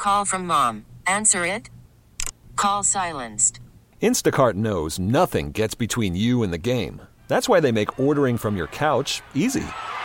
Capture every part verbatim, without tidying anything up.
call from mom. Answer it. Call silenced. Instacart knows nothing gets between you and the game. That's why they make ordering from your couch easy.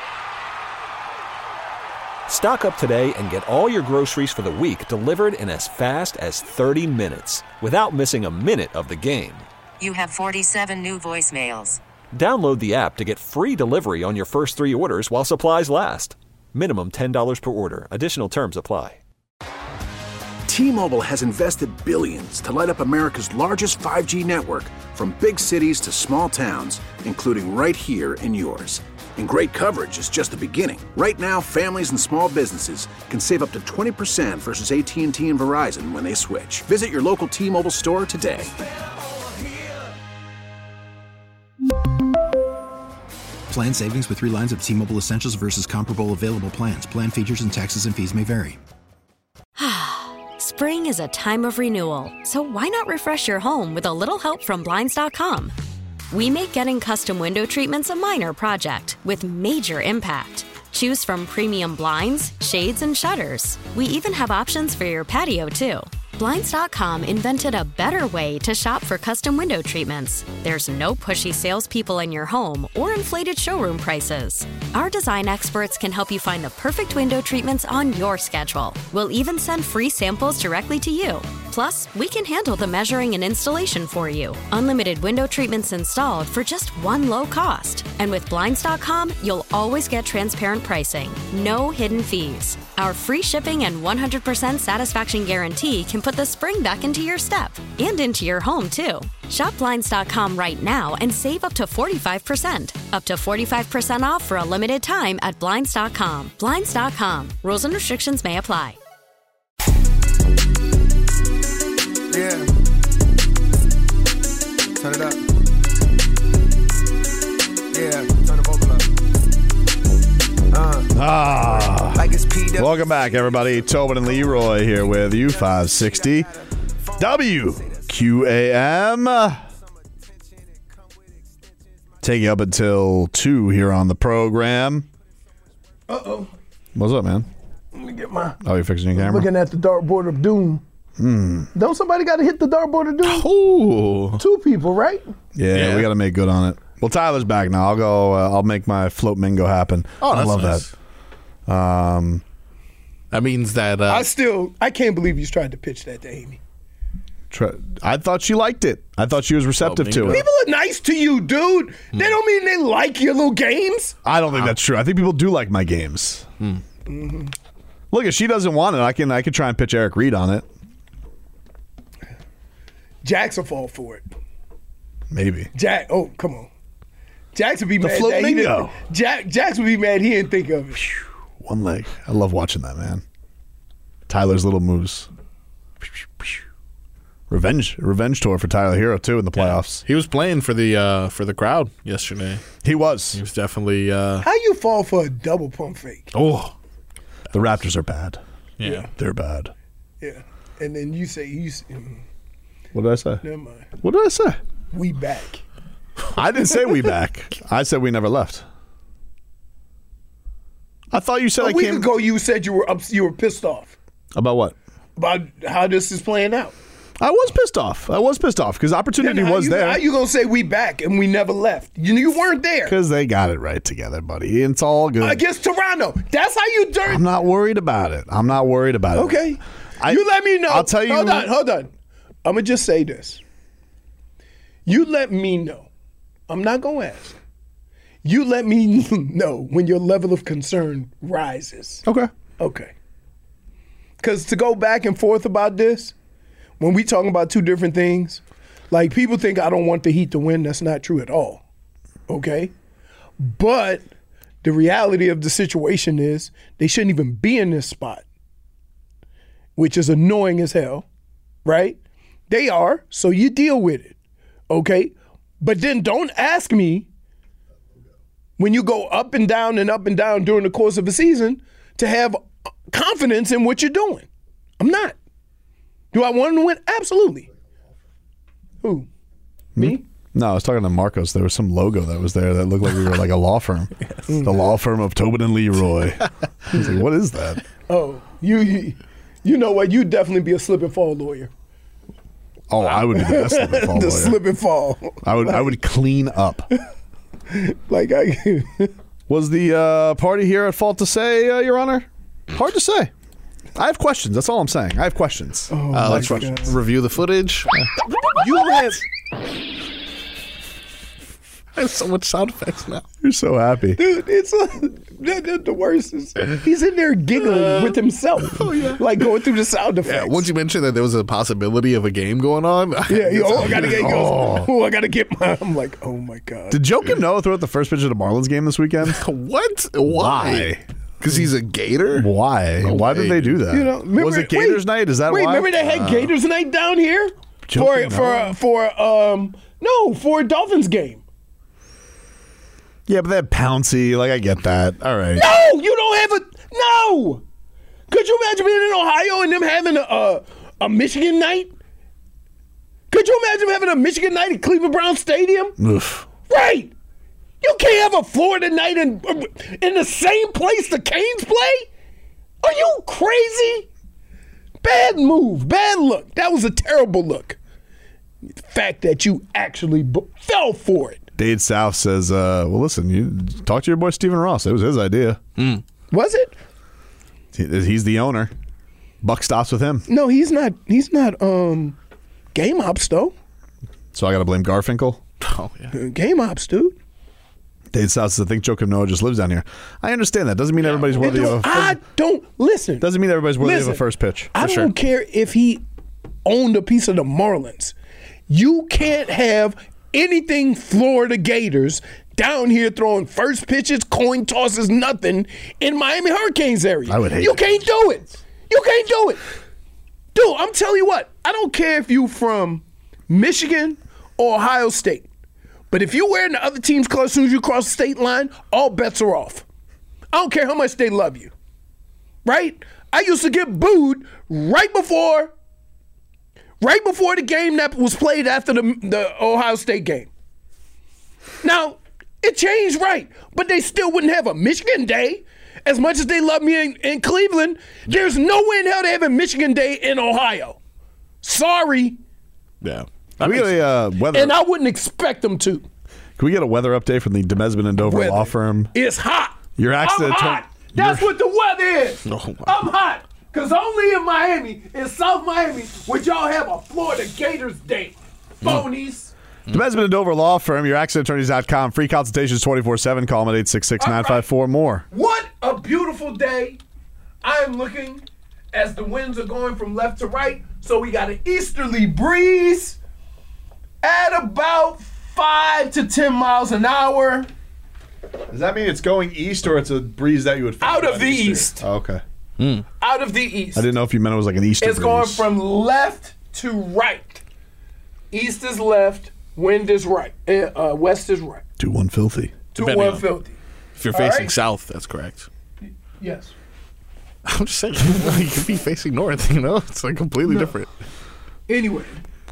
Stock up today and get all your groceries for the week delivered in as fast as thirty minutes without missing a minute of the game. You have forty-seven new voicemails. Download the app to get free delivery on your first three orders while supplies last. Minimum ten dollars per order. Additional terms apply. T-Mobile has invested billions to light up America's largest five G network, from big cities to small towns, including right here in yours. And great coverage is just the beginning. Right now, families and small businesses can save up to twenty percent versus A T and T and Verizon when they switch. Visit your local T-Mobile store today. Plan savings with three lines of T-Mobile Essentials versus comparable available plans. Plan features and taxes and fees may vary. Spring is a time of renewal, so why not refresh your home with a little help from Blinds dot com? We make getting custom window treatments a minor project with major impact. Choose from premium blinds, shades, and shutters. We even have options for your patio, too. Blinds dot com invented a better way to shop for custom window treatments. There's no pushy salespeople in your home or inflated showroom prices. Our design experts can help you find the perfect window treatments on your schedule. We'll even send free samples directly to you. Plus, we can handle the measuring and installation for you. Unlimited window treatments installed for just one low cost. And with Blinds dot com, you'll always get transparent pricing. No hidden fees. Our free shipping and one hundred percent satisfaction guarantee can put the spring back into your step and into your home, too. Shop Blinds dot com right now and save up to forty-five percent. Up to forty-five percent off for a limited time at Blinds dot com. Blinds dot com. Rules and restrictions may apply. Yeah. Turn it up. Yeah, turn the vocal up. Uh, Ah. like it's P W. Welcome back, everybody. Tobin and Leroy here with you, five sixty W Q A M. Take you up until two here on the program. Uh-oh. What's up, man? Let me get my... Oh, you're fixing your camera? Looking at the dartboard of doom. Hmm. Don't somebody got to hit the dartboard of doom? Ooh. Two people, right? Yeah, Yeah. we got to make good on it. Well, Tyler's back now. I'll go. Uh, I'll make my float mingo happen. Oh, I that's love nice. that. Um, That means that uh, I still... I can't believe you tried to pitch that to Amy. try, I thought she liked it. I thought she was receptive Oh, to mingo. it. People are nice to you, dude. They don't mean they like your little games. I don't think that's true. I think people do like my games. Mm-hmm. Look, if she doesn't want it, I can. I can try and pitch Eric Reed on it. Jax will fall for it. Maybe. Jack, oh, come on. Jax would be The mad. float that he mingo. didn't- Jack, Jax would be mad he didn't think of it. One leg. I love watching that, man. Tyler's little moves. Revenge, revenge tour for Tyler Hero too in the playoffs. he was playing for the uh, for the crowd yesterday. He was. He was definitely. Uh, How you fall for a double pump fake? oh, The Raptors are bad. yeah. They're bad. Yeah. And then you say, you say, mm, What did I say? never mind. What did I say? We back. I didn't say we back. I said we never left. I thought you said A I week came ago, you said you were ups- you were pissed off about what? about how this is playing out. I was pissed off. I was pissed off because opportunity Then how was you, there. How you gonna say we back and we never left? You you weren't there Because they got it right together, buddy. It's all good. against Toronto. That's how you dirt. I'm not worried about it. I'm not worried about it. Okay, I- you let me know. I'll tell you- Hold on, hold on. I'm gonna just say this. You let me know. I'm not gonna ask. You let me know when your level of concern rises. Okay. Okay. Because to go back and forth about this, when we talking about two different things, like people think I don't want the Heat to win. That's not true at all. Okay? But the reality of the situation is they shouldn't even be in this spot, which is annoying as hell, right? They are, so you deal with it. Okay? But then don't ask me when you go up and down and up and down during the course of a season to have confidence in what you're doing. I'm not. Do I want to win? Absolutely. Who? Me? No, I was talking to Marcos. There was some logo that was there that looked like we were like a law firm. The law firm of Tobin and Leroy. I was like, what is that? Oh, you, you You know what? You'd definitely be a slip and fall lawyer. Oh, I would be the best slip and fall the lawyer. slip and fall. I would. Like, I would clean up. Like I. Was the uh, party here at fault to say, uh, Your Honor? Hard to say. I have questions. That's all I'm saying. I have questions. Oh Uh, let's my God. review the footage. You have. I have so much sound effects now. You're so happy. Dude, it's a, the, the, the worst is he's in there giggling Uh, with himself. Oh, yeah. Like going through the sound effects. Yeah, once you mentioned that there was a possibility of a game going on. Yeah, he, oh, I gotta get. He goes, oh, I gotta get my. I'm like, oh my God. Did Jokin Noah throw out the first pitch of the Marlins game this weekend? What? Why? Because he's a Gator? Why? No why did way. they do that? You know, remember- was it Gators wait, night? Is that Wait, why? remember they had Gators night down here for Joking for Noah? for um no for a Dolphins game. Yeah, but they had Pouncey. Like, I get that. All right. No, you don't have a no. Could you imagine being in Ohio and them having a a, a Michigan night? Could you imagine having a Michigan night at Cleveland Brown Stadium? Oof. Right. You can't have a Florida night in in the same place the Canes play? Are you crazy? Bad move, bad look. That was a terrible look. The fact that you actually b- fell for it. Dade South says, uh, well, listen, you talk to your boy Stephen Ross. It was his idea. Mm. Was it? He- He's the owner. Buck stops with him. No, he's not. He's not. Um, game ops though. So I got to blame Garfinkel. Oh, yeah. Uh, Game ops, dude. Dade South says, I think Joakim Noah just lives down here. I understand that. Doesn't mean everybody's And worthy don't- of a I don't listen. Doesn't mean everybody's worthy Listen, of a first pitch. I For don't sure. care if he owned a piece of the Marlins. You can't have anything Florida Gators down here throwing first pitches, coin tosses, nothing in Miami Hurricanes area. I would hate You it. can't do it. You can't do it. Dude, I'm telling you what. I don't care if you from Michigan or Ohio State. But if you're wearing the other team's colors as soon as you cross the state line, all bets are off. I don't care how much they love you. Right? I used to get booed right before right before the game that was played after the, the Ohio State game. Now, it changed, right, but they still wouldn't have a Michigan Day. As much as they love me in, in Cleveland, there's no way in hell they have a Michigan Day in Ohio. Sorry. Yeah. Can we get a uh, weather? And I wouldn't expect them to. Can we get a weather update from the Demesman and Dover Weather. law firm? It's hot. Your accident I'm turn- hot. That's your- what the weather is. Oh, wow. I'm hot. Because only in Miami, in South Miami, would y'all have a Florida Gators Day. Phonies. Demesman and Dover law firm. Your accident attorneys dot com. Free consultations twenty-four seven. Call them at eight six six, nine five four, more. What a beautiful day. I am looking as the winds are going from left to right. So we got an easterly breeze at about five to ten miles an hour. Does that mean it's going east or it's a breeze that you would Out of the east. Oh, okay. Out of the east. I didn't know if you meant it was like an easter It's breeze. going from left to right. East is left, wind is right, uh, west is right. two one filthy. Two Depending one on- filthy. If you're All facing right. south, that's correct. Yes. I'm just saying, you could be facing north, you know? It's like completely different. Anyway,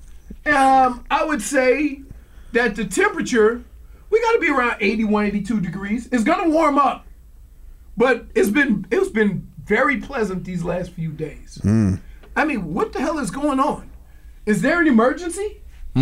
um, I would say that the temperature, we got to be around eighty-one, eighty-two degrees. It's gonna warm up, but it's been it's been very pleasant these last few days. I mean, what the hell is going on? Is there an emergency?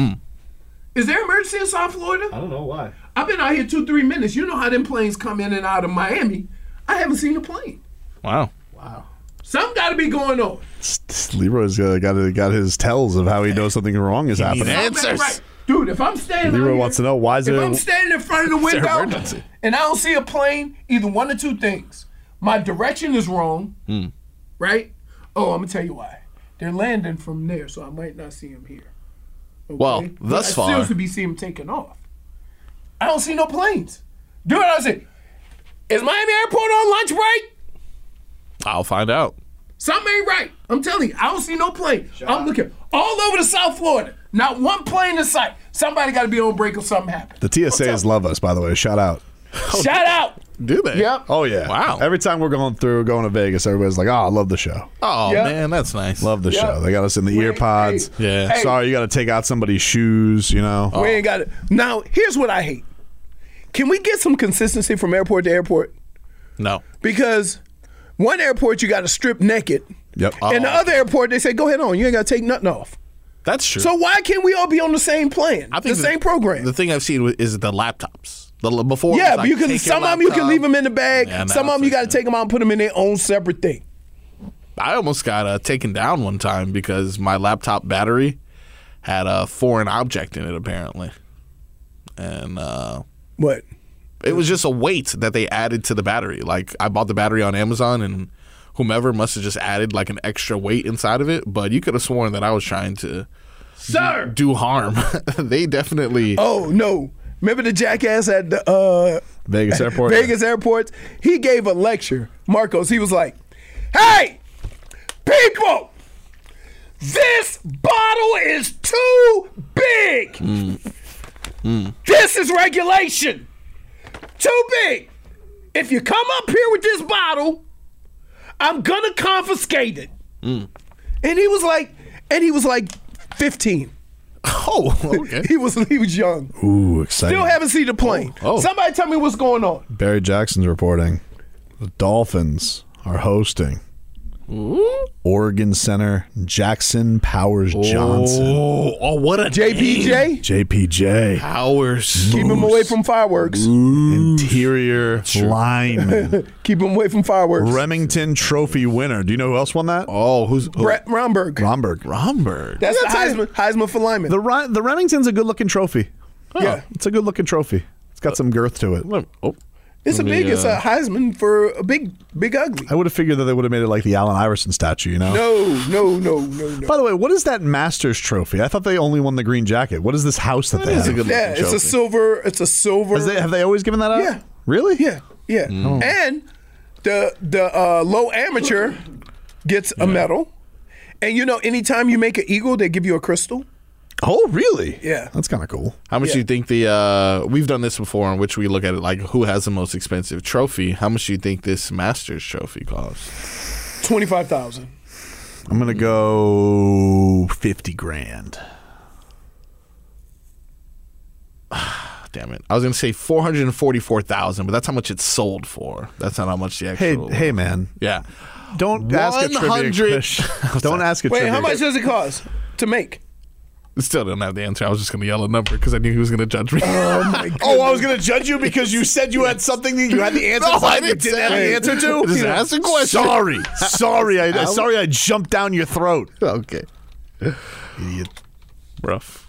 Is there an emergency in South Florida? I don't know why. I've been out here two, three minutes. You know how them planes come in and out of Miami. I haven't seen a plane. Wow. Something got to be going on. Leroy's uh, got got his tells of how he knows something wrong is happening. needs Something ain't Answers. right. Dude, if I'm standing out Leroy here, wants to know why is if there. I'm standing in front of the there window emergency? and I don't see a plane, either one or two things. My direction is wrong, right? Oh, I'm going to tell you why. They're landing from there, so I might not see them here. Okay? Well, But thus I still far- should be seeing them taking off. I don't see no planes. Dude, I say, is Miami Airport on lunch break? I'll find out. Something ain't right. I'm telling you, I don't see no plane. I'm looking all over the South Florida. Not one plane in sight. Somebody got to be on break or something happened. The T S As love us, by the way. Shout out. Shout out. Do they? Yep. Oh yeah. Wow. Every time we're going through, going to Vegas, everybody's like, "Oh, I love the show. Oh, Yeah. man, that's nice. Love the Yeah. show." They got us in the ear Hey, pods. hey, Yeah. hey. Sorry, you got to take out somebody's shoes. You know. We ain't got it. Now, here's what I hate. Can we get some consistency from airport to airport? No. Because one airport you got to strip naked Yep. And the other airport, they say, go ahead on. You ain't got to take nothing off. That's true. So why can't we all be on the same plan? I think the same program. The thing I've seen is the laptops. The before, yeah, it was but like, you can. take Some your of them you can laptop. leave them in the bag. Yeah, some now of them you it's got to like- take them out and put them in their own separate thing. I almost got uh, taken down one time because my laptop battery had a foreign object in it, apparently. And uh, what? It was just a weight that they added to the battery. Like, I bought the battery on Amazon, and whomever must have just added like an extra weight inside of it. But you could have sworn that I was trying to Sir! do, do harm. They definitely. Oh no! Remember the jackass at the uh, Vegas airport. Vegas airports. He gave a lecture, Marcos. He was like, "Hey, people, this bottle is too big. Mm. Mm. This is regulation. Too big. If you come up here with this bottle, I'm gonna confiscate it." Mm. And he was like, and he was like fifteen. Oh, okay. he was he was young. Ooh, exciting. Still haven't seen the plane. Oh. Oh. Somebody tell me what's going on. Barry Jackson's reporting. The Dolphins are hosting Oregon center Jackson Powers Johnson. Oh, oh, what a J P J? name. J P J. Powers. Keep him away from fireworks. Interior lineman. Keep him away from fireworks. Remington Trophy winner. Do you know who else won that? Oh, who's who? Brett Romberg. Romberg. Romberg. That's the I gotta tell Heisman, Heisman for lineman. The Ri- the Remington's a good looking trophy. Yeah. It's a good looking trophy. It's got some girth to it. Oh. It's a Let me, big, it's uh, a Heisman for a big, big ugly. I would have figured that they would have made it like the Allen Iverson statue, you know? No, no, no, no, no. By the way, what is that Masters trophy? I thought they only won the green jacket. What is this house that, That they is a have? good Yeah, looking it's a trophy. silver, it's a silver. Has they, have they always given that out? Yeah. Really? Yeah, yeah. Mm. And the the uh, low amateur gets a medal. And you know, anytime you make an eagle, they give you a crystal. Oh, really? Yeah. That's kind of cool. How much Yeah. do you think the uh, we've done this before, in which we look at it like who has the most expensive trophy? How much do you think this Masters trophy costs? Twenty-five thousand. I'm going to go fifty grand. Damn it! I was gonna say four hundred and forty-four thousand, but that's how much it's sold for. That's not how much the Hey, actual. hey, man. yeah. Don't ask a trivia one hundred question. Don't ask a Wait, trivia how much question. does it cost to make? Still don't have the answer. I was just gonna yell a number because I knew he was gonna judge me. Oh my god. Oh, I was going to judge you because you said you had something that you had the answer No, to I and you didn't didn't have say the it. answer to? Just ask a question. Sorry. Sorry. I, sorry I jumped down your throat. Okay. Idiot. Rough.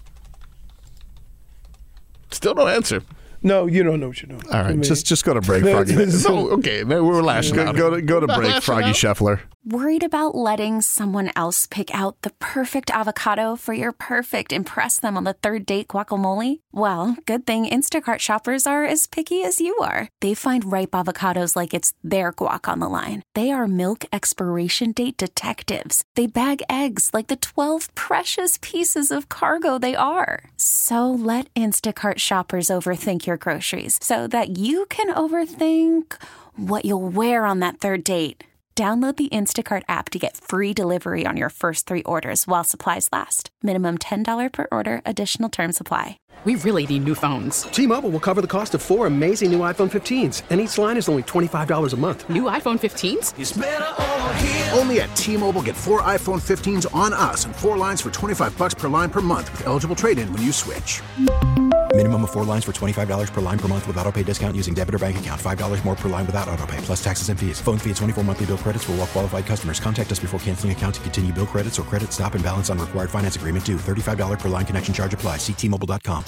Still no answer. No, you don't know what you're doing. All right, I mean- just just go to break, Froggy. No, okay. No, we're lashing Go, out. go to go to break, Lashing Froggy out. Scheffler. Worried about letting someone else pick out the perfect avocado for your perfect impress them on the third date guacamole? Well, good thing Instacart shoppers are as picky as you are. They find ripe avocados like it's their guac on the line. They are milk expiration date detectives. They bag eggs like the twelve precious pieces of cargo they are. So let Instacart shoppers overthink your groceries so that you can overthink what you'll wear on that third date. Download the Instacart app to get free delivery on your first three orders while supplies last. Minimum ten dollars per order. Additional terms apply. We really need new phones. T-Mobile will cover the cost of four amazing new iPhone fifteens, and each line is only twenty-five dollars a month. New iPhone fifteens? It's better over here. Only at T-Mobile, get four iPhone fifteens on us and four lines for twenty-five bucks per line per month with eligible trade-in when you switch. Minimum of four lines for twenty-five dollars per line per month with autopay discount using debit or bank account. five dollars more per line without autopay, plus taxes and fees. Phone fee at twenty-four monthly bill credits for well-qualified customers. Contact us before canceling account to continue bill credits or credit stop and balance on required finance agreement due. thirty-five dollars per line connection charge applies. See T Mobile dot com.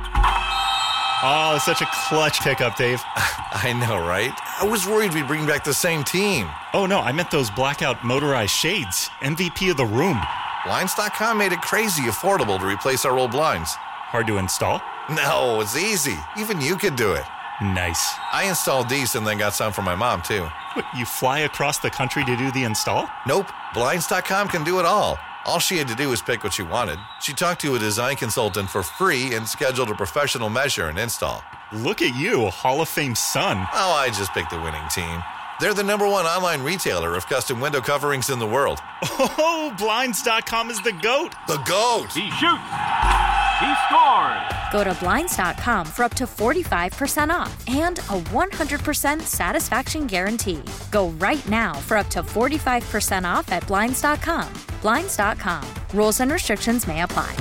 Oh, such a clutch pickup, Dave. I know, right? I was worried we'd bring back the same team. Oh, no, I meant those blackout motorized shades. M V P of the room. Blinds dot com made it crazy affordable to replace our old blinds. Hard to install? No, it's easy. Even you could do it. Nice. I installed these and then got some for my mom, too. What, you fly across the country to do the install? Nope. Blinds dot com can do it all. All she had to do was pick what she wanted. She talked to a design consultant for free and scheduled a professional measure and install. Look at you, a Hall of Fame son. Oh, I just picked the winning team. They're the number one online retailer of custom window coverings in the world. Oh, Blinds dot com is the GOAT. The GOAT! He shoots. He scored! Go to Blinds dot com for up to forty-five percent off and a one hundred percent satisfaction guarantee. Go right now for up to forty-five percent off at Blinds dot com. Blinds dot com. Rules and restrictions may apply.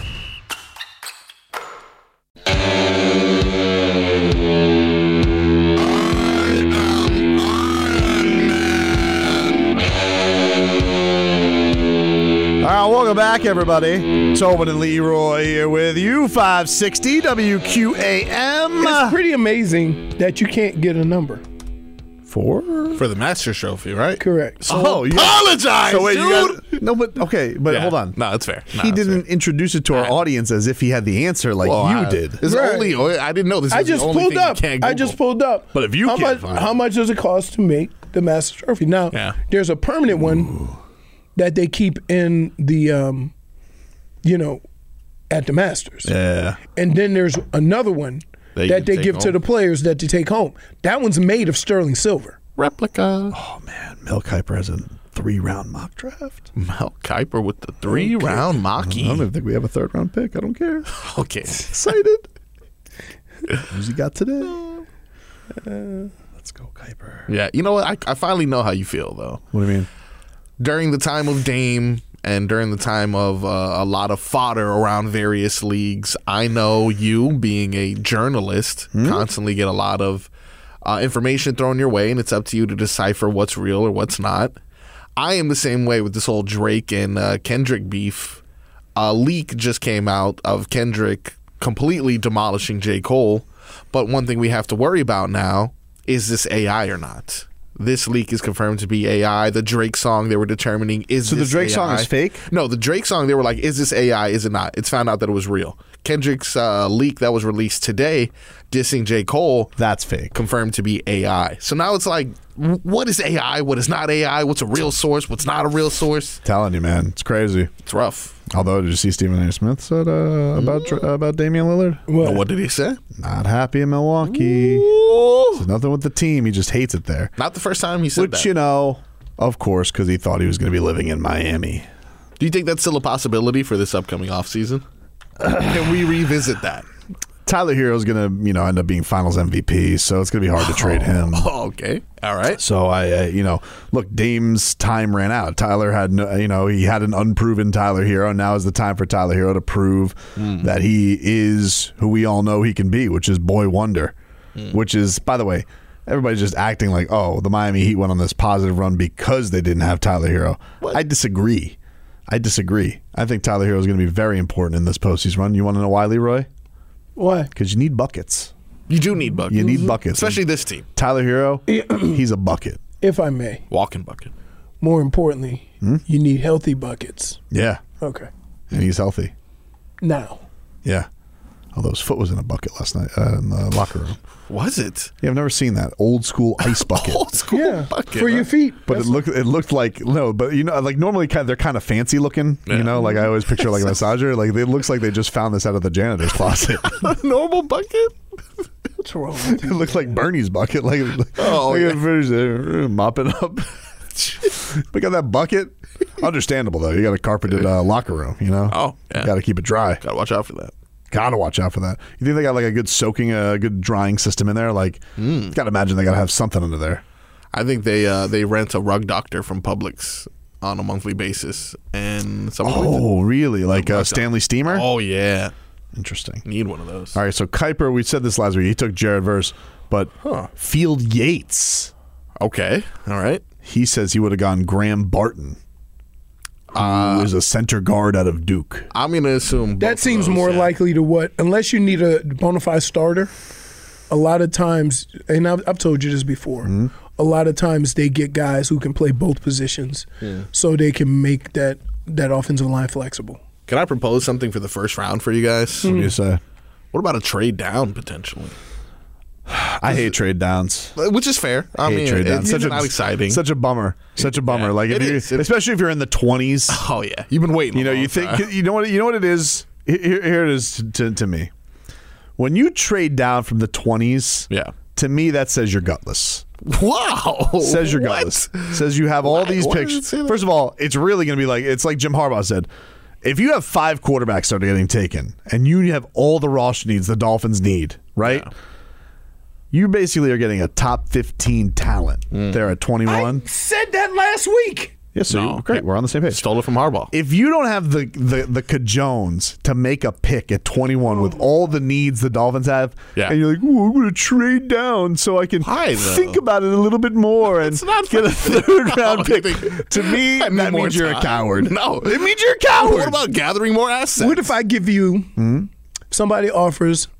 All right, welcome back, everybody. Tobin and Leroy here with you, five sixty W Q A M. It's pretty amazing that you can't get a number. For? For the Masters Trophy, right? Correct. So, oh, you apologize, so wait, dude! You got, no, but, okay, but Yeah. hold on. No, that's fair. No, he that's didn't introduce it to our audience as if he had the answer like Well, you I- did. It's only, I didn't know this I was the just only pulled thing you up. can't I Google. just pulled up. But if you how can't much, find how it. much does it cost to make the Masters Trophy? Now, Yeah. there's a permanent one that they keep in the, um, you know, at the Masters. Yeah. And then there's another one That you that can they take give to home. the players that they take home. That one's made of sterling silver. Replica. Oh, man. Mel Kiper has a three-round mock draft. Mel Kiper with the three-round I mocky. don't even think we have a third-round pick. I don't care. Okay. Excited. Who's he got today? Uh, let's go, Kiper. Yeah, you know what? I, I finally know how you feel, though. What do you mean? During the time of Dame and during the time of uh, a lot of fodder around various leagues, I know you, being a journalist, Hmm? constantly get a lot of uh, information thrown your way, and it's up to you to decipher what's real or what's not. I am the same way with this whole Drake and uh, Kendrick beef. A leak just came out of Kendrick completely demolishing J. Cole, but one thing we have to worry about now is this A I or not. This leak is confirmed to be A I. The Drake song, they were determining, is So the this Drake A I? song is fake? No, the Drake song, they were like, is this A I? Is it not? It's found out that it was real. Kendrick's uh, leak that was released today, dissing J. Cole, that's fake. Confirmed to be A I. So now it's like, w- what is A I? What is not A I? What's a real source? What's not a real source? Telling you, man. It's crazy. It's rough. Although, did you see Stephen A. Smith said uh, about Dr- about Damian Lillard? What? what did he say? Not happy in Milwaukee. There's nothing with the team. He just hates it there. Not the first time he said Which, that. you know, of course, because he thought he was going to be living in Miami. Do you think that's still a possibility for this upcoming offseason? Can we revisit that? Tyler Hero's going to, you know, end up being Finals M V P, so it's going to be hard to trade him. Oh, okay. All right. So I, I, you know, look, Dame's time ran out. Tyler had, no, you know, he had an unproven Tyler Hero. Now is the time for Tyler Hero to prove mm. that he is who we all know he can be, which is boy wonder. Mm. Which is, by the way, everybody's just acting like, oh, the Miami Heat went on this positive run because they didn't have Tyler Hero. What? I disagree. I disagree. I think Tyler Hero is going to be very important in this postseason run. You want to know why, Leroy? Why? Because you need buckets. You do need buckets. You need buckets. Especially this team. Tyler Hero, he's a bucket. If I may. Walking bucket. More importantly, hmm? you need healthy buckets. Yeah. Okay. And he's healthy. Now. Yeah. Although his foot was in a bucket last night uh, in the locker room. Was it? Yeah, I've never seen that old school ice bucket. Old school yeah, bucket for your feet. But That's it looked it looked like no, but you know, like normally kind of, they're kind of fancy looking. Yeah. You know, like I always picture like a massager. Like it looks like they just found this out of the janitor's closet. Normal bucket. What's wrong with you? It looked like Bernie's bucket. Like oh, like yeah. there, mopping up. Pick up that bucket. Understandable though. You got a carpeted uh, locker room. You know. Oh, yeah. Got to keep it dry. Got to watch out for that. Gotta watch out for that. You think they got like a good soaking, a uh, good drying system in there? Like, mm. gotta imagine they gotta have something under there. I think they uh, they rent a rug doctor from Publix on a monthly basis, and oh, really? Like a Stanley Steamer? Oh yeah, interesting. Need one of those. All right, so Kiper, we said this last week. He took Jared Verse, but huh. Field Yates. Okay, all right. He says he would have gone Graham Barton. Who uh, is a center guard out of Duke. I'm going to assume that seems those, more yeah. likely to what, unless you need a bona fide starter, a lot of times, and I've, I've told you this before, mm-hmm. a lot of times they get guys who can play both positions yeah. so they can make that, that offensive line flexible. Can I propose something for the first round for you guys? Mm-hmm. What do you say? What about a trade down potentially? I hate trade downs, which is fair. I hate mean, trade downs. It's such not a, exciting. Such a bummer. Such a bummer. Yeah, like if you, is. especially if you're in the twenties. Oh yeah, you've been waiting. You know, you think time. you know what you know what it is. Here, here it is to, to me. When you trade down from the twenties, yeah, to me that says you're gutless. Wow, says you're what? gutless. Says you have all Why? these Why pictures. First of all, it's really going to be like it's like Jim Harbaugh said. if you have five quarterbacks that are getting taken, and you have all the roster needs the Dolphins need, right? Yeah. You basically are getting a top fifteen talent mm. there at twenty-one. I said that last week. Yes, so no, great. We're on the same page. Stole it from Harbaugh. If you don't have the the the cajones to make a pick at twenty-one with all the needs the Dolphins have, yeah. and you're like, "Ooh, I'm going to trade down so I can High, think about it a little bit more and get a third round pick." To me, that means time. You're a coward. No, it means you're a coward. What about gathering more assets? What if I give you mm-hmm. somebody offers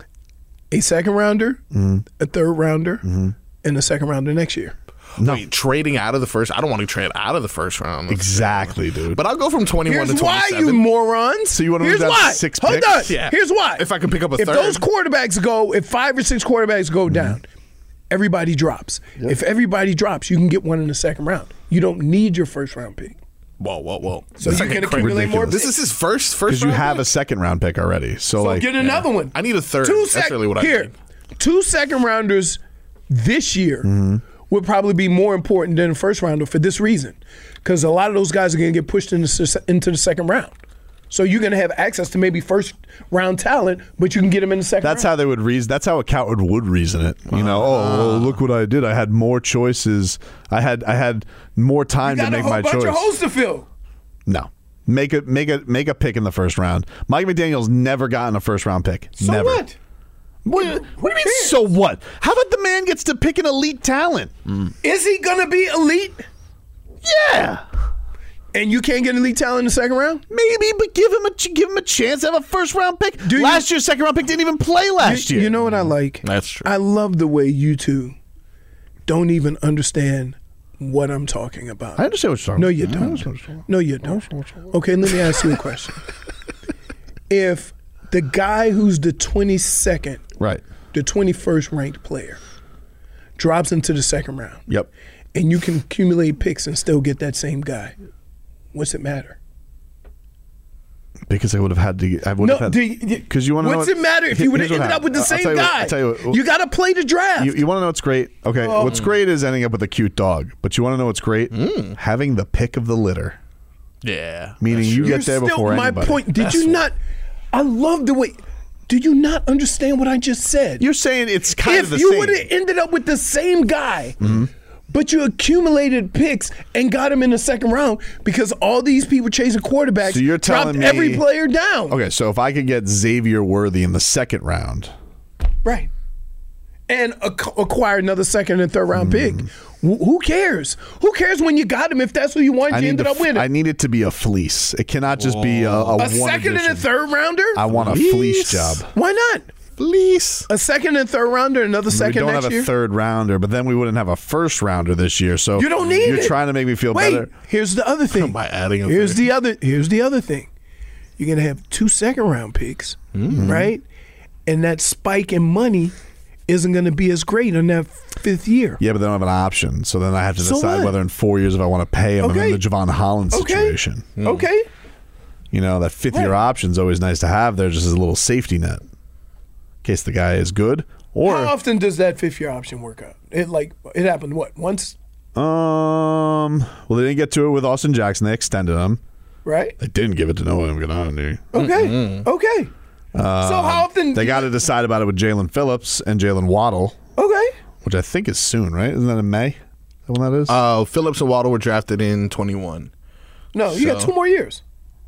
a second rounder, mm-hmm. a third rounder, mm-hmm. and a second rounder next year? No. Wait, trading out of the first. I don't want to trade out of the first round. Exactly, dude. But I'll go from twenty-one Here's to twenty-seven. Here's why, you morons. So you want to Here's move down why. to six Hold picks? on. Yeah. Here's why. If I can pick up a if third. If those quarterbacks go, if five or six quarterbacks go mm-hmm. down, everybody drops. Yep. If everybody drops, you can get one in the second round. You don't need your first round pick. Whoa, whoa, whoa. So you can accumulate more picks. This is his first first Because you round have pick? a second round pick already. So, so like, get another yeah. one. I need a third. Two That's sec- really what I here, need. Two second rounders this year mm-hmm. would probably be more important than a first rounder for this reason. Because a lot of those guys are going to get pushed into, into the second round. So you're going to have access to maybe first round talent, but you can get them in the second That's round. how they would reason. That's how a coward would reason it. You know, oh, well, look what I did. I had more choices. I had I had more time to make my choice. You got a whole bunch of holes to fill. No. Make a make a make a pick in the first round. Mike McDaniel's never gotten a first round pick. So never. what? What, what, what do you mean? So what? How about the man gets to pick an elite talent? Mm. Is he gonna be elite? Yeah. And you can't get elite talent in the second round? Maybe, but give him a give him a chance to have a first round pick. Do last you, year's second round pick didn't even play last you, year. You know what I like? That's true. I love the way you two don't even understand what I'm talking about. I understand what you're talking no, about. You don't. No, you don't. Okay, let me ask you a question. If the guy who's the twenty-second, right, the twenty-first ranked player, drops into the second round, yep, and you can accumulate picks and still get that same guy, what's it matter? Because I would have had to. I would no, have had. Because you want to know. What's it matter if you would have ended up with the same you guy? What, tell you, what, you got to play the draft. You, you want to know what's great? Okay, oh. What's great is ending up with a cute dog. But you want to know what's great? Mm. Having the pick of the litter. Yeah, meaning you get there still, before my anybody. My point. Did that's you what. not? I love the way. Do you not understand what I just said? You're saying it's kind if of the you same. would have ended up with the same guy. Mm-hmm. But you accumulated picks and got him in the second round because all these people chasing quarterbacks so you're telling dropped me, every player down. Okay, so if I could get Xavier Worthy in the second round. Right. And ac- acquire another second and third round mm. pick. W- who cares? Who cares when you got him if that's who you want? You ended up winning. I need it to be a fleece. It cannot just Whoa. be a, a, a one second edition. and a third rounder? I want a fleece job. Why not? Fleece. A second and third rounder, another second we don't next have year? a third rounder, but then we wouldn't have a first rounder this year. So you don't need you're it. trying to make me feel Wait, better. Here's the other thing. By adding a here's third. the other here's the other thing. You're gonna have two second round picks, mm-hmm. right? And that spike in money isn't gonna be as great in that fifth year. Yeah, but they don't have an option. So then I have to So decide what? whether in four years if I want to pay him Okay. and then the Javon Holland Okay. situation. Mm. Okay. You know, that fifth year Right. option is always nice to have there just as a little safety net. In case the guy is good. Or how often does that fifth year option work out? It like it happened what once, Um. Well, they didn't get to it with Austin Jackson. They extended him. right? They didn't give it to Noah Mganani. Okay, Mm-hmm. okay. Um, so how often they got to decide about it with Jalen Phillips and Jalen Waddle, Okay, which I think is soon, right? Isn't that in May? Is that when that is? Uh, Phillips and Waddle were drafted in twenty-one. no, you got So- two more years,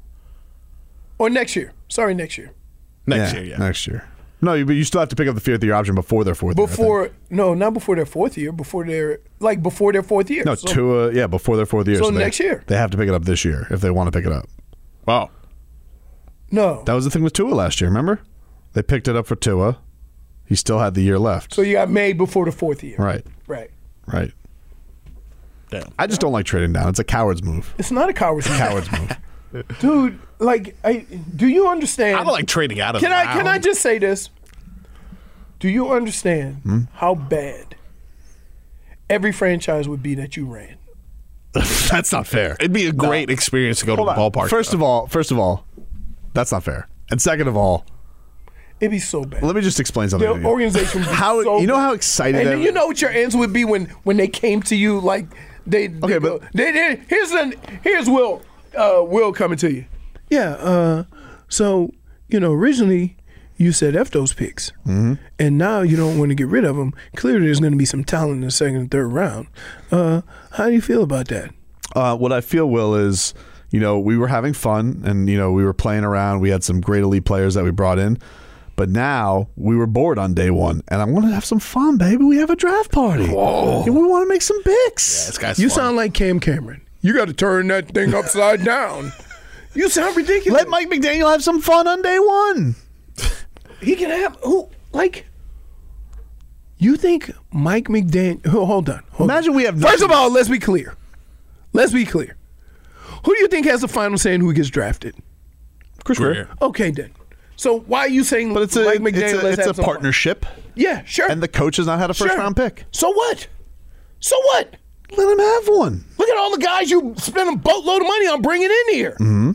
or next year. Sorry, next year. Next yeah, year, yeah. Next year. No, you- but you still have to pick up the fifth year option before their fourth year. I think. Before no, not before their fourth year. Before their like before their fourth year. No, So- Tua, yeah, before their fourth year. So they- next year. They have to pick it up this year if they want to pick it up. Wow. No. That was the thing with Tua last year, remember? They picked it up for Tua. He still had the year left. So you got made before the fourth year. Right. Right. Right. Damn. I just don't like trading down. It's a coward's move. It's not a coward's move. Coward's move. Dude, like, I, do you understand? I don't like trading out of Can the I can I round. just say this? Do you understand Hmm? how bad every franchise would be that you ran? That's not fair. It'd be a great experience to go Hold to the on. ballpark. First though. of all, first of all, that's not fair. And second of all, It'd be so bad. let me just explain something. The to you. organization would be How so you know bad. how excited And then every- you know what your answer would be when when they came to you like they, they Okay, go, but- they, they, here's an here's Will uh, Will coming to you. Yeah. Uh, so, you know, originally you said F those picks. Mm-hmm. And now you don't want to get rid of them. Clearly there's going to be some talent in the second and third round. Uh, how do you feel about that? Uh, what I feel, Will, is, you know, we were having fun and, you know, we were playing around. We had some great elite players that we brought in. But now we were bored on day one, and I want to have some fun, baby. We have a draft party. Whoa. And we want to make some picks. Yeah, this guy's You fun. sound like Cam Cameron. You got to turn that thing upside down. You sound ridiculous. Let Mike McDaniel have some fun on day one. He can have who? Like, you think Mike McDaniel? Hold on. Hold Imagine on. we have. First of all, let's be clear. Let's be clear. Who do you think has the final say in who gets drafted? Chris Greer. Okay, then. So why are you saying? But it's a Mike McDaniel? it's a, let's it's have a some partnership. fun? Yeah, sure. And the coach has not had a first Sure. round pick. So what? So what? Let him have one. Look at all the guys you spent a boatload of money on bringing in here. Mm-hmm.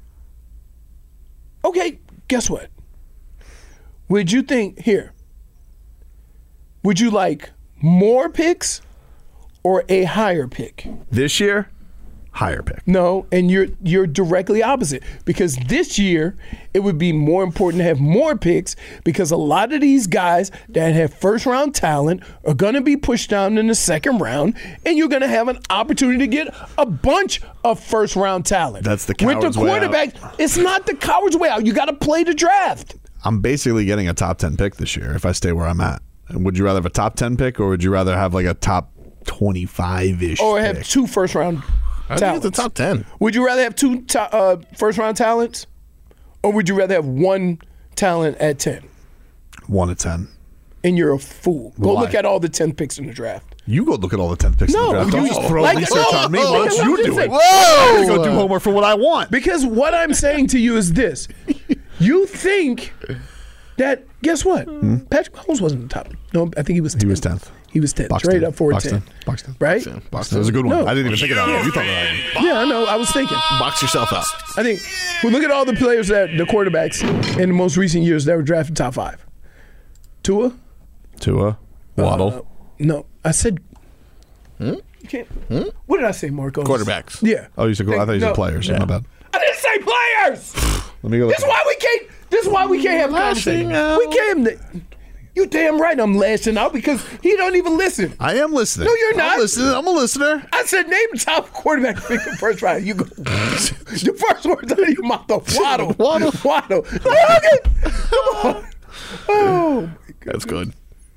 Okay, guess what? Would you think here? Would you like more picks or a higher pick? This year, higher pick. No, and you're you're directly opposite, because this year it would be more important to have more picks, because a lot of these guys that have first round talent are going to be pushed down in the second round, and you're going to have an opportunity to get a bunch of first round talent. That's the with coward's the way out. quarterback. It's not the coward's way out. You got to play the draft. I'm basically getting a top ten pick this year if I stay where I'm at. Would you rather have a top ten pick, or would you rather have like a top twenty-five ish? Or have two first round I think talents. it's the top ten. Would you rather have two to, uh, first round talents, or would you rather have one talent at ten? One to ten. And you're a fool. Go Why? look at all the ten picks in the draft. You go look at all the ten picks No, in the draft. Don't you- just throw like- research no, on me. no, Why don't no, you I'm do just it? saying- I'm gonna go do homework for what I want. Because what I'm saying to you is this. You think that, guess what? Patrick Mahomes wasn't the top. No, I think he was tenth. He was tenth. He was tenth. Box Straight ten. up for Box ten. ten. Box ten. Right? That was a good one. No. I didn't even think of that one. You thought of that one. Yeah, I know. I was thinking. Box yourself out. I think, well, look at all the players that, the quarterbacks in the most recent years that were drafted top five. Tua? Tua, Waddle. Uh, no, I said. Hmm? You can't. What did I say, Marcos? Quarterbacks. Yeah. Oh, you said I thought you said No. players. Yeah. My bad. I didn't say players. Let me go. This is why we can't. This is why we can't have Lashing conversation. out. We can't. You damn right I'm lashing out because he don't even listen. I am listening. No, you're I'm not. listening. I'm a listener. I said name the top quarterback pick in the first round. You go. The first words out of your mouth are Waddle. Waddle. Waddle. Okay. Come on. Oh my God. That's good.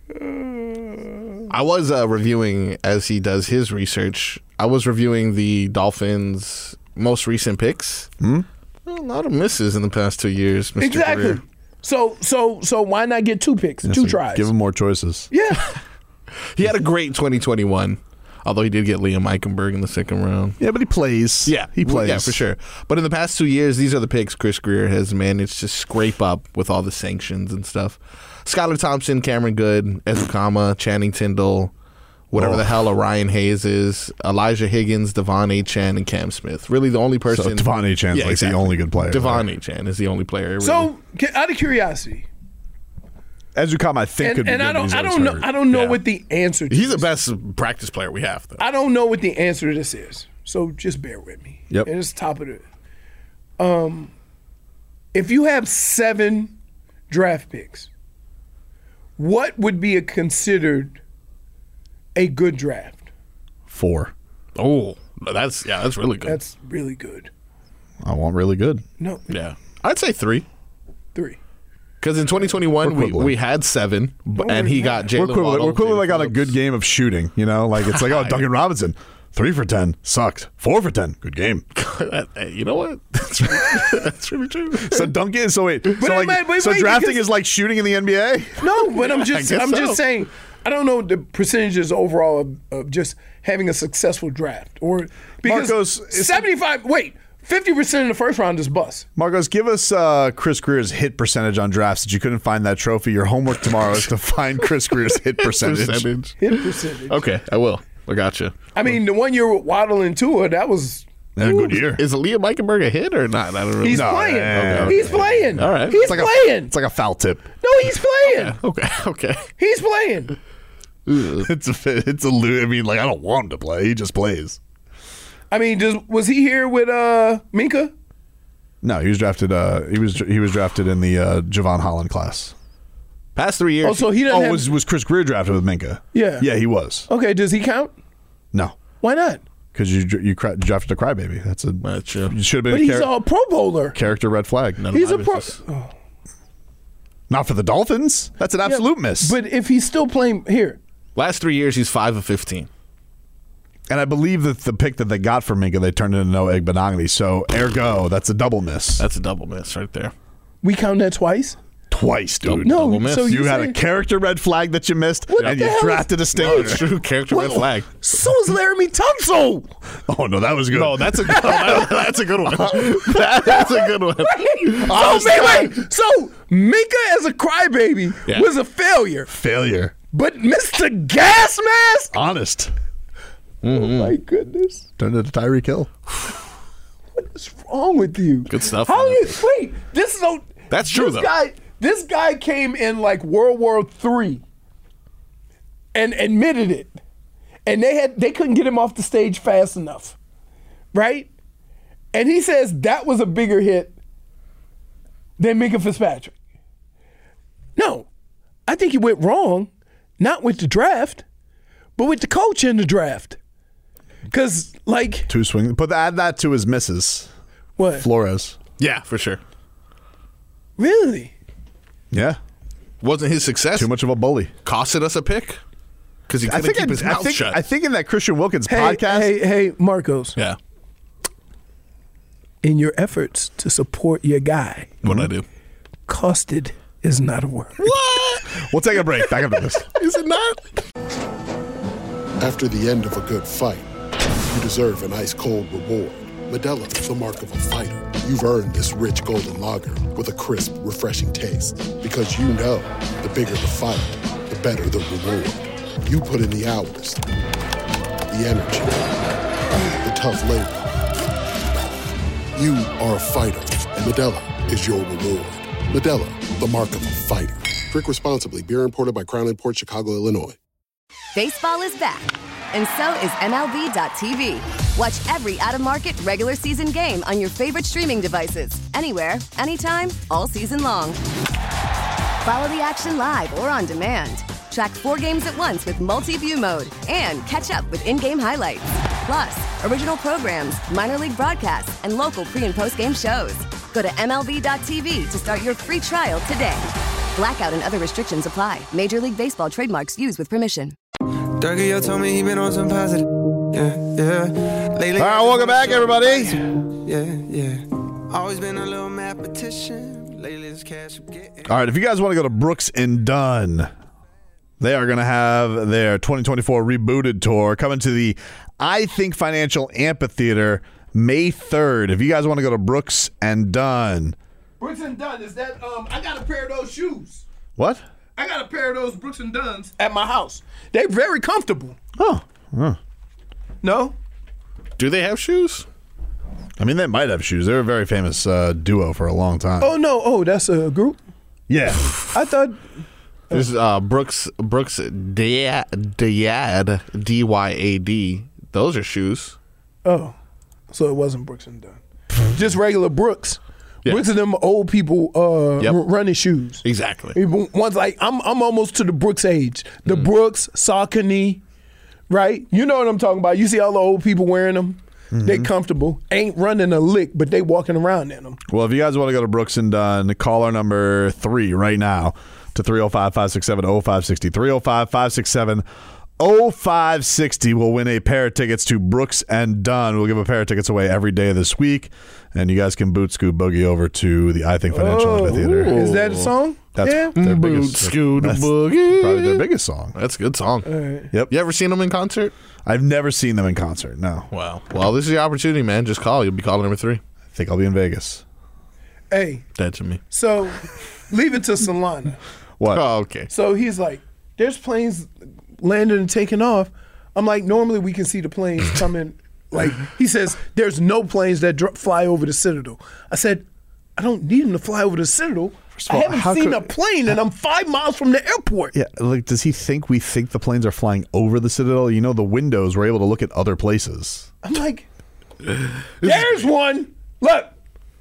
I was uh, reviewing, as he does his research, I was reviewing the Dolphins' most recent picks. Hmm? A lot of misses in the past two years, Mister Exactly. Career. So so so why not get two picks, Yeah, two so tries? Give him more choices. Yeah. He had a great twenty twenty-one, although he did get Liam Eichenberg in the second round. Yeah, but he plays. Yeah, he plays. Yeah, for sure. But in the past two years, these are the picks Chris Greer has managed to scrape up with all the sanctions and stuff. Skylar Thompson, Cameron Good, Ezukama, Channing Tindall, whatever Oh. the hell Orion Hayes is, Elijah Higgins, Devon Achan, and Cam Smith. Really the only person. So Devon Achan's Yeah, like exactly. the only good player. Devon Achan is the only player. Really. So ca- out of curiosity, Ezukama, I think and, could be and good. I but don't he's I always don't know hurt. I don't know Yeah. what the answer to he's the this. best practice player we have, though. I don't know what the answer to this is. So just bear with me. Yep. And it's top of the um if you have seven draft picks, what would be a considered a good draft? Four. Oh, that's yeah, that's really good. That's really good. I want really good. No, yeah, I'd say three. three. Because in twenty twenty-one, We're we, quibbling. we had seven, b- and he got We're Jalen equivalent, Waddle. we're equivalent Jalen like on a Phillips. good game of shooting. You know, like it's like oh Duncan Robinson, three for ten, sucked. Four for ten, good game. Hey, you know what? That's really, that's really true. So Duncan, so wait, so But like, wait, wait, so wait, drafting because- is like shooting in the N B A. No, but I'm just guess I'm just so. saying I don't know the percentages overall of, of just having a successful draft or because Marcos, it's- seventy-five wait, fifty percent in the first round is bust. Marcos, give us uh, Chris Greer's hit percentage on drafts. That you couldn't find that trophy. Your homework tomorrow is to find Chris Greer's hit percentage. Percentage. Hit percentage. Okay, I will. I got you. I mean, the one year with Waddle and Tua, that was Had a good year. Is Liam Eichenberg a hit or not? I don't really he's know. playing. yeah, He's playing. All right. He's It's like playing. A, it's like a foul tip. no, he's playing. Okay, okay. He's playing. It's a it's a lo- I mean, like I don't want him to play. He just plays. I mean, does, was he here with uh, Minka? No, he was drafted. Uh, he was he was drafted in the uh, Javon Holland class. Past three years. Oh, so he doesn't Oh, have- was was Chris Greer drafted with Minka? Yeah. Yeah, he was. Okay, does he count? No, Why not? because you you cra- drafted a crybaby. That's a. That's true. You should have been But a he's char- a Pro Bowler. character red flag. None of He's my a pro. business. Oh. Not for the Dolphins. That's an absolute Yeah, miss. But if he's still playing here, Last three years, he's five of fifteen. And I believe that the pick that they got from Minka, they turned into Noah Igbenogany. So, ergo, that's a double miss. That's a double miss right there. we count that twice. Twice, dude. No, double miss. so you you had a saying- character red flag that you missed, What and the you hell is- drafted a stinker. It's true. Character red Well, flag. So is Laramie Tunsil. Oh, no, that was good. No, that's a good one. That's a good one. That's a good one. So wait, wait. So Minka as a crybaby Yeah. was a failure, Failure. but Mister Gas Mask. Honest. Oh my goodness, Turned into Tyreek Hill. what is wrong with you? Good stuff, How man. you wait? This is so. That's true, this though. Guy, this guy came in like World War Three and admitted it, and they had they couldn't get him off the stage fast enough, right? And he says that was a bigger hit than Minka Fitzpatrick. No, I think he went wrong, not with the draft, but with the coach in the draft. Because, like, Two swing. Put add that to his misses. what? Flores. Yeah, for sure. Really? Yeah. Wasn't his success. Too much of a bully. Costed us a pick because he I couldn't think keep I, his I mouth think shut. I think in that Christian Wilkins Hey, podcast. hey, hey, Marcos. yeah. In your efforts to support your guy, What'd I do? costed is not a word. What? We'll take a break. Back after this. Is it not? After the end of a good fight, you deserve an ice-cold reward. Modelo is the mark of a fighter. You've earned this rich golden lager with a crisp, refreshing taste. Because you know, the bigger the fight, the better the reward. You put in the hours, the energy, the tough labor. You are a fighter, and Modelo is your reward. Modelo, the mark of a fighter. Drink responsibly. Beer imported by Crown Imports, Chicago, Illinois. Baseball is back, and so is M L B dot T V. Watch every out-of-market regular season game on your favorite streaming devices, anywhere, anytime, all season long. Follow the action live or on demand. Track four games at once with multi-view mode and catch up with in-game highlights. Plus, original programs, minor league broadcasts, and local pre- and post-game shows. Go to M L B dot T V to start your free trial today. Blackout and other restrictions apply. Major League Baseball trademarks used with permission. Dougie, yo told me he been on some positive. Yeah, yeah. Lately, All right, welcome back, everybody. Yeah, yeah. Always been a little mathematician. Lately, this cash I'm getting. All right, if you guys want to go to Brooks and Dunn, they are going to have their twenty twenty-four rebooted tour coming to the I Think Financial Amphitheater May third. If you guys want to go to Brooks and Dunn. Brooks and Dunn, is that, um, I got a pair of those shoes. What? I got a pair of those Brooks and Dunns at my house. They're very comfortable. Oh. Huh. No? Do they have shoes? I mean, they might have shoes. They were a very famous uh, duo for a long time. Oh, no. Oh, that's a group? Yeah. I thought... This is uh, Brooks Brooks Dyad, Dyad, D Y A D. Those are shoes. Oh. So it wasn't Brooks and Dunn. Just regular Brooks. Yeah. Brooks and them old people uh, Yep. r- running shoes. Exactly. One's like, I'm I'm almost to the Brooks age. The mm. Brooks, Saucony, right? You know what I'm talking about. You see all the old people wearing them. Mm-hmm. They comfortable. Ain't running a lick, but they walking around in them. Well, if you guys want to go to Brooks and Dunn, call our number three right now to three oh five, five six seven, oh five six oh. three oh five, five six seven, oh five six oh will win a pair of tickets to Brooks and Dunn. We'll give a pair of tickets away every day of this week, and you guys can boot scoot boogie over to the I Think Financial oh, Amphitheater. Ooh. Is that a song? That's yeah. their boot biggest scoot that's boogie. Probably their biggest song. That's a good song. Right. Yep. You ever seen them in concert? I've never seen them in concert. No. Wow. Well, this is the opportunity, man. Just call. You'll be calling number three. I think I'll be in Vegas. Hey. Dead to me. So, leave it to Solana. What? Oh, okay. So he's like, there's planes landing and taking off. I'm like, normally we can see the planes coming. Like, he says, there's no planes that dr- fly over the Citadel. I said, I don't need them to fly over the Citadel. all, I haven't how seen could- a plane, and I'm five miles from the airport. Yeah, like, does he think we think the planes are flying over the Citadel? You know, the windows, we're able to look at other places. I'm like, there's one. Look,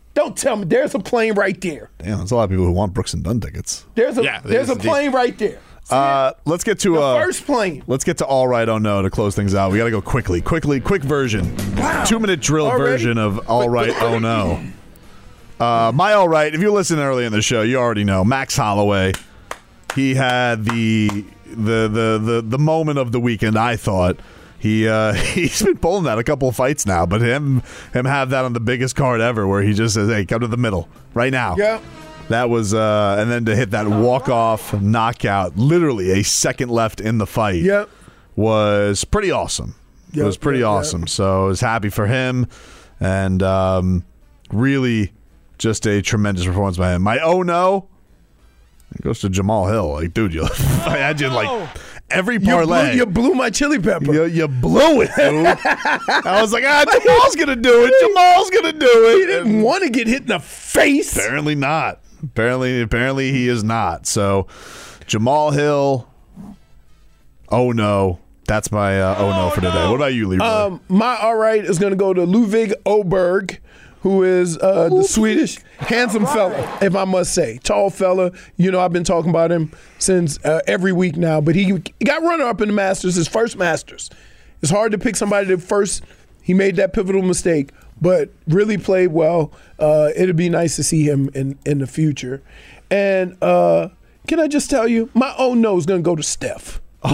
Don't tell me there's a plane right there. Damn, there's a lot of people who want Brooks and Dunn tickets. There's a Yeah, there's there's a plane right there. Uh, let's get to The uh, first plane. Let's get to all right, oh no to close things out. We got to go quickly, quickly, quick version, Wow. two minute drill Already? version of all right, oh no. Uh, my all right. If you listened early in the show, you already know Max Holloway. He had the the the the the moment of the weekend. I thought he uh, he's been pulling that a couple of fights now, but him him have that on the biggest card ever, where he just says, "Hey, come to the middle right now." Yeah. That was, uh, and then to hit that walk-off knockout, literally a second left in the fight, Yep. was pretty awesome. Yep, it was pretty yep, awesome. yep. So I was happy for him, and um, really just a tremendous performance by him. My oh no, it goes to Jamal Hill. Like, dude, you, I had you like every You blew, parlay. you blew my chili pepper. You, you blew it, dude. I was like, ah, Jamal's gonna do it. Jamal's gonna do it. He didn't want to get hit in the face. Apparently not. Apparently, apparently he is not. So, Jamal Hill. Oh no, that's my uh, oh no for today. What about you, Leroy? Um, my all right is going to go to Ludwig Oberg, who is uh, the Swedish handsome fella, if I must say, tall fella. You know, I've been talking about him since uh, every week now. But he, he got runner up in the Masters, his first Masters. It's hard to pick somebody that first he made that pivotal mistake, but really played well. Uh, it'd be nice to see him in, in the future. And uh, can I just tell you, my oh no is going to go to Steph. so,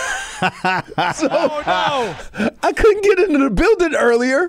oh no! I couldn't get into the building earlier,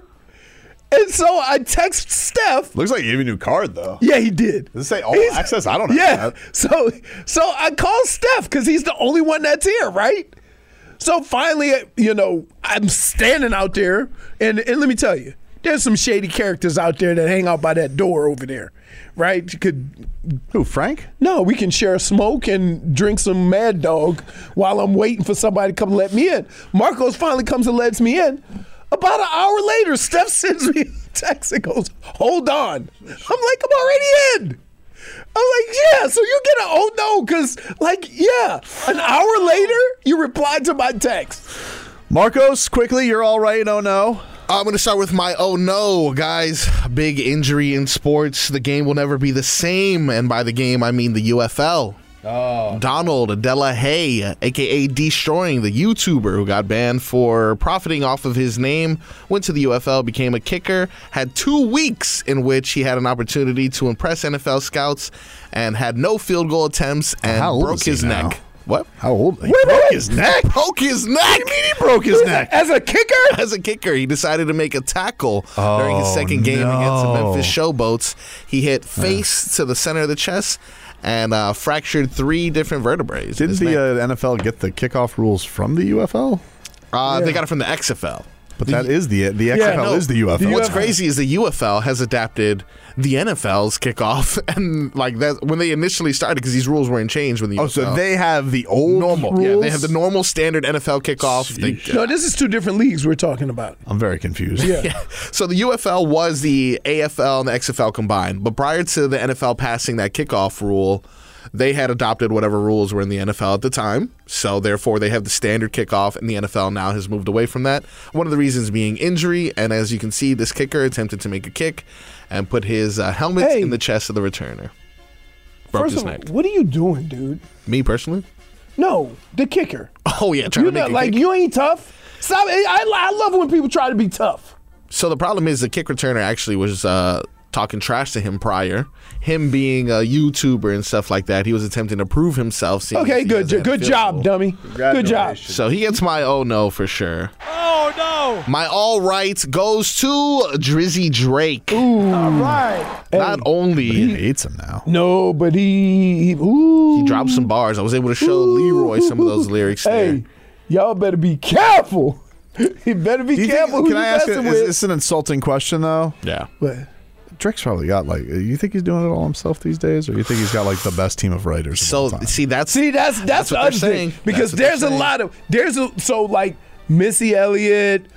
and so I text Steph. Looks like he gave you a new card, though. Yeah, he did. Does it say all He's- access? I don't know. Yeah. That. So, so I called Steph because he's the only one that's here, right? So finally, you know, I'm standing out there, and, and let me tell you, there's some shady characters out there that hang out by that door over there, right? You could. Who, Frank? No, we can share a smoke and drink some Mad Dog while I'm waiting for somebody to come let me in. Marcos finally comes and lets me in. About an hour later, Steph sends me a text and goes, "Hold on." I'm like, "I'm already in." I'm like, "Yeah." So you get an oh no, because like, yeah, an hour later you replied to my text. Marcos, quickly, you're all right. Oh no. I'm going to start with my oh no, guys. Big injury in sports. The game will never be the same. And by the game, I mean the U F L. Oh. Donald Delahaye, a k a. Destroying, the YouTuber who got banned for profiting off of his name, went to the U F L, became a kicker, had two weeks in which he had an opportunity to impress N F L scouts, and had no field goal attempts and How old broke is he his now? neck. What? How old? He Wait, broke wait. his neck. Broke his neck. What do you mean he broke his neck? As a kicker? As a kicker, he decided to make a tackle during his Oh, second game no. against the Memphis Showboats. He hit face to the center of the chest and uh, fractured three different vertebrae. in Didn't his the neck. uh, N F L get the kickoff rules from the U F L? Uh, Yeah. They got it from the X F L. But that is the the X F L no, is the U F L. the What's U F L. crazy is the U F L has adapted the N F L's kickoff, and like that when they initially started, because these rules weren't changed when the U F L. Oh, so they have the old normal, rules? yeah, they have the normal standard N F L kickoff. They, No, this is two different leagues we're talking about. I'm very confused. Yeah. Yeah. So the U F L was the A F L and the X F L combined, but prior to the N F L passing that kickoff rule, they had adopted whatever rules were in the N F L at the time. So therefore, they have the standard kickoff, and the N F L now has moved away from that. One of the reasons being injury, and as you can see, this kicker attempted to make a kick and put his uh, helmet Hey. in the chest of the returner. Broke First his of all, neck. what are you doing, dude? Me personally? No, the kicker. Oh yeah, trying You to make not a like kick. you ain't tough. Stop. I, I love when people try to be tough. So the problem is the kick returner actually was uh, talking trash to him prior. Him being a YouTuber and stuff like that, he was attempting to prove himself. seeing Okay, as he good, hasn't good had a field job, goal. dummy. Good job. So he gets my oh no for sure. Oh no! My all right goes to Drizzy Drake. Ooh. All right. Not only He hates him now. No, but he, he ooh. he dropped some bars, I was able to show Leroy some of those lyrics there. Hey, y'all better be careful. You better be Do you careful think, who can you I ask? messing Is with. this an insulting question though? Yeah. But Drake's probably got like. You think he's doing it all himself these days, or you think he's got like the best team of writers? of all So time? see that's see, that's that's, That's the what they're other saying. thing because That's what they're there's a saying. lot of there's a so like Missy Elliott,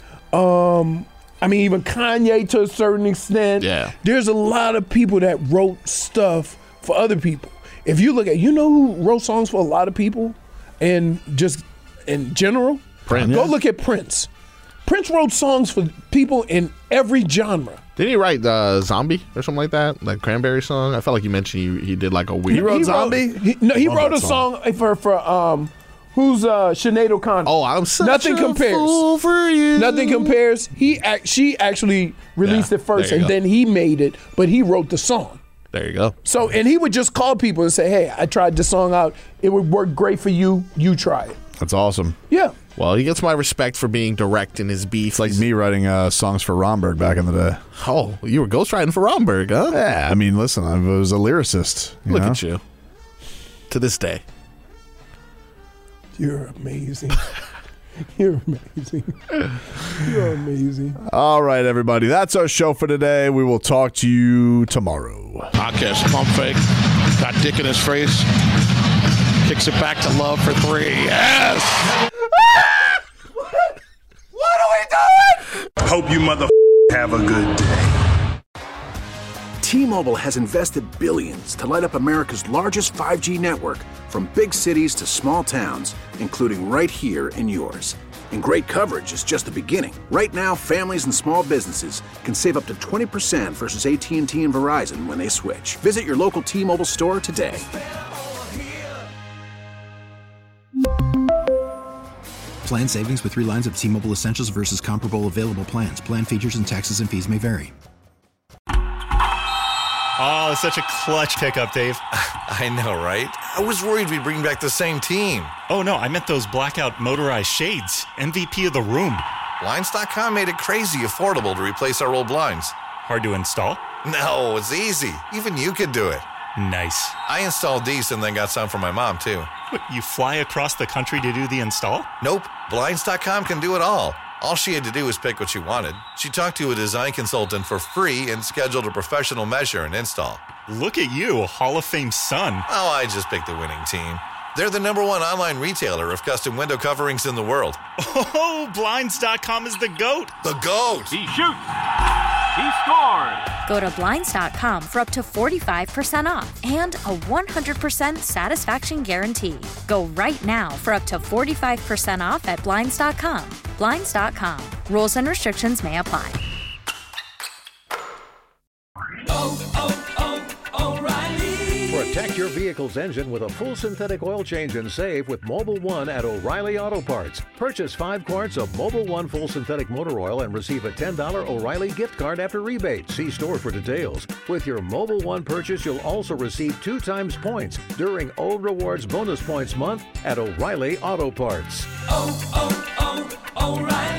um, I mean even Kanye to a certain extent. Yeah. There's a lot of people that wrote stuff for other people. If you look at, you know who wrote songs for a lot of people, and just in general, Prince. Go look at Prince. Prince wrote songs for people in every genre. Didn't he write uh, Zombie or something like that? That Cranberry song? I felt like you mentioned he, he did like a weird. He wrote Zombie? He, no, he Love wrote that a song. song for for um, who's uh Sinead O'Connor. Oh, I'm such Nothing a compares. fool for you. Nothing compares. He act, she actually released Yeah, it first, there you and go. then he made it, but he wrote the song. There you go. So, and he would just call people and say, "Hey, I tried this song out. It would work great for you. You try it." That's awesome. Yeah. Well, he gets my respect for being direct in his beef. It's like me writing uh, songs for Romberg back in the day. Oh, you were ghostwriting for Romberg, huh? Yeah, I mean, listen, I was a lyricist. you Look know? at you. To this day. You're amazing. You're amazing. You're amazing. All right, everybody. That's our show for today. We will talk to you tomorrow. Podcast pump fake. Got dick in his face. Kicks it back to Love for three. Yes! What are we doing? Hope you mother have a good day. T-Mobile has invested billions to light up America's largest five G network, from big cities to small towns, including right here in yours. And great coverage is just the beginning. Right now, families and small businesses can save up to twenty percent versus A T and T and Verizon when they switch. Visit your local T-Mobile store today. Plan savings with three lines of T-Mobile Essentials versus comparable available plans. Plan features and taxes and fees may vary. Oh, such a clutch pickup, Dave. I know, right? I was worried we'd bring back the same team. Oh, no, I meant those blackout motorized shades. M V P of the room. Blinds dot com made it crazy affordable to replace our old blinds. Hard to install? No, it's easy. Even you could do it. Nice. I installed these and then got some for my mom, too. What, you fly across the country to do the install? Nope. Blinds dot com can do it all. All she had to do was pick what she wanted. She talked to a design consultant for free and scheduled a professional measure and install. Look at you, Hall of Fame son. Oh, I just picked the winning team. They're the number one online retailer of custom window coverings in the world. Oh, Blinds dot com is the GOAT. The GOAT! He shoots. He scores. Go to Blinds dot com for up to forty-five percent off and a one hundred percent satisfaction guarantee. Go right now for up to forty-five percent off at Blinds dot com. Blinds dot com. Rules and restrictions may apply. Oh, oh, oh, O'Reilly. Protect your vehicle's engine with a full synthetic oil change and save with Mobil one at O'Reilly Auto Parts. Purchase five quarts of Mobil one full synthetic motor oil and receive a ten dollars O'Reilly gift card after rebate. See store for details. With your Mobil one purchase, you'll also receive two times points during O Rewards Bonus Points Month at O'Reilly Auto Parts. Oh, oh, oh, O'Reilly.